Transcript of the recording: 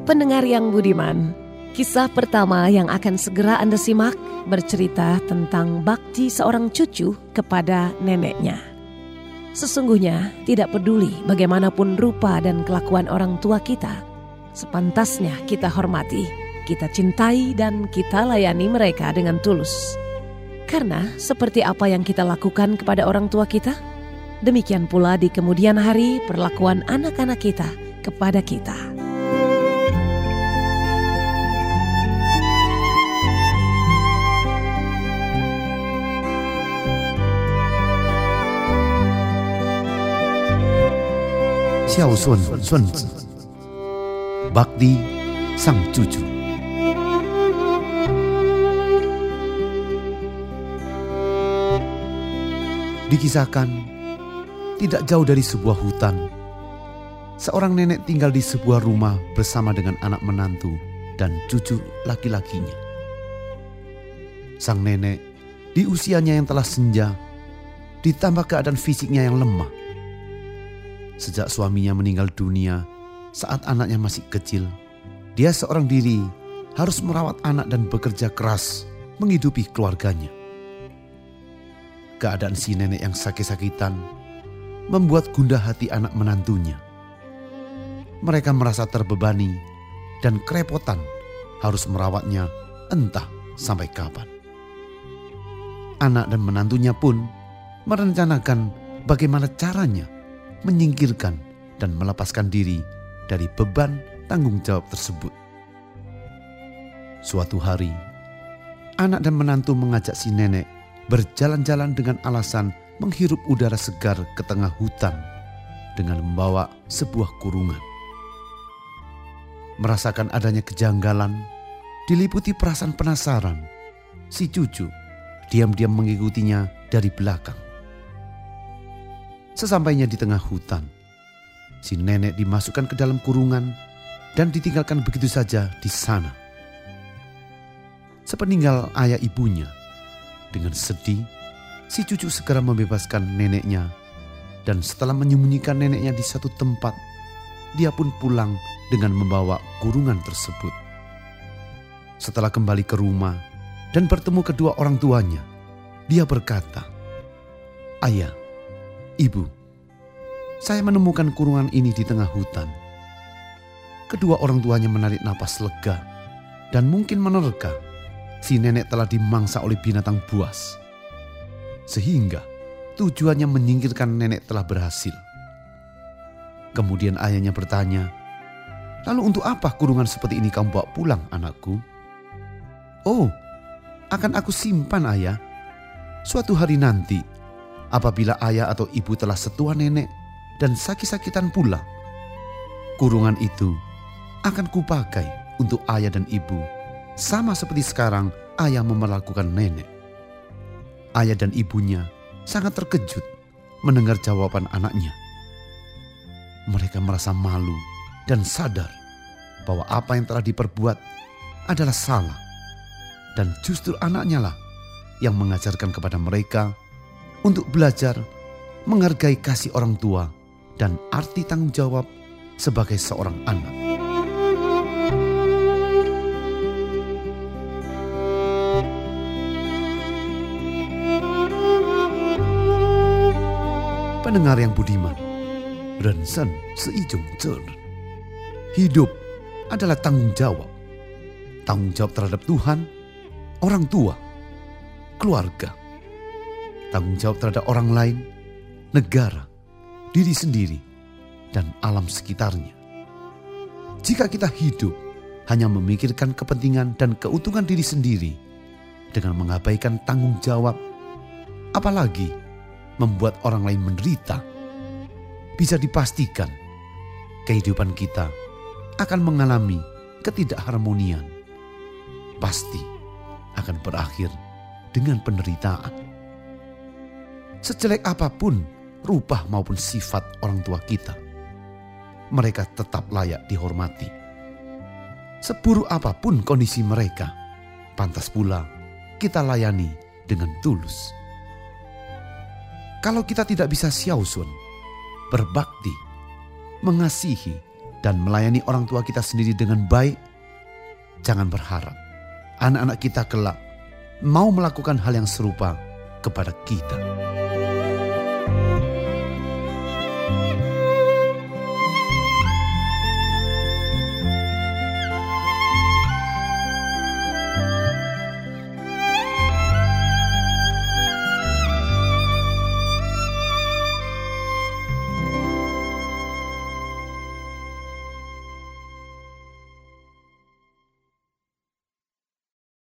Pendengar yang budiman, kisah pertama yang akan segera Anda simak bercerita tentang bakti seorang cucu kepada neneknya. Sesungguhnya tidak peduli bagaimanapun rupa dan kelakuan orang tua kita, sepantasnya kita hormati, kita cintai dan kita layani mereka dengan tulus. Karena seperti apa yang kita lakukan kepada orang tua kita, demikian pula di kemudian hari perlakuan anak-anak kita kepada kita. Xiao Sun Sun Zi, bakti sang cucu. Dikisahkan, tidak jauh dari sebuah hutan, seorang nenek tinggal di sebuah rumah bersama dengan anak menantu dan cucu laki-lakinya. Sang nenek di usianya yang telah senja, ditambah keadaan fisiknya yang lemah. Sejak suaminya meninggal dunia saat anaknya masih kecil, dia seorang diri harus merawat anak dan bekerja keras menghidupi keluarganya. Keadaan si nenek yang sakit-sakitan membuat gundah hati anak menantunya. Mereka merasa terbebani dan kerepotan harus merawatnya entah sampai kapan. Anak dan menantunya pun merencanakan bagaimana caranya menyingkirkan dan melepaskan diri dari beban tanggung jawab tersebut. Suatu hari, anak dan menantu mengajak si nenek berjalan-jalan dengan alasan menghirup udara segar ke tengah hutan dengan membawa sebuah kurungan. Merasakan adanya kejanggalan, diliputi perasaan penasaran, si cucu diam-diam mengikutinya dari belakang. Sesampainya di tengah hutan, si nenek dimasukkan ke dalam kurungan dan ditinggalkan begitu saja di sana. Sepeninggal ayah ibunya, dengan sedih, si cucu segera membebaskan neneknya, dan setelah menyembunyikan neneknya di satu tempat, dia pun pulang dengan membawa kurungan tersebut. Setelah kembali ke rumah dan bertemu kedua orang tuanya, dia berkata, "Ayah, Ibu, saya menemukan kurungan ini di tengah hutan." Kedua orang tuanya menarik napas lega dan mungkin menerka si nenek telah dimangsa oleh binatang buas. Sehingga tujuannya menyingkirkan nenek telah berhasil. Kemudian ayahnya bertanya, "Lalu untuk apa kurungan seperti ini kamu bawa pulang, anakku?" "Oh, akan aku simpan, ayah. Suatu hari nanti, apabila ayah atau ibu telah setua nenek dan sakit-sakitan pula, kurungan itu akan kupakai untuk ayah dan ibu, sama seperti sekarang ayah memperlakukan nenek." Ayah dan ibunya sangat terkejut mendengar jawaban anaknya. Mereka merasa malu dan sadar bahwa apa yang telah diperbuat adalah salah, dan justru anaknya lah yang mengajarkan kepada mereka untuk belajar menghargai kasih orang tua dan arti tanggung jawab sebagai seorang anak. Pendengar yang budiman, Rensen seijung cer. Hidup adalah tanggung jawab. Tanggung jawab terhadap Tuhan, orang tua, keluarga. Tanggung jawab terhadap orang lain, negara, diri sendiri, dan alam sekitarnya. Jika kita hidup hanya memikirkan kepentingan dan keuntungan diri sendiri dengan mengabaikan tanggung jawab, apalagi membuat orang lain menderita, bisa dipastikan kehidupan kita akan mengalami ketidakharmonian. Pasti akan berakhir dengan penderitaan. Sejelek apapun rupa maupun sifat orang tua kita, mereka tetap layak dihormati. Seburuk apapun kondisi mereka, pantas pula kita layani dengan tulus. Kalau kita tidak bisa xiaosun, berbakti, mengasihi, dan melayani orang tua kita sendiri dengan baik, jangan berharap anak-anak kita kelak mau melakukan hal yang serupa kepada kita.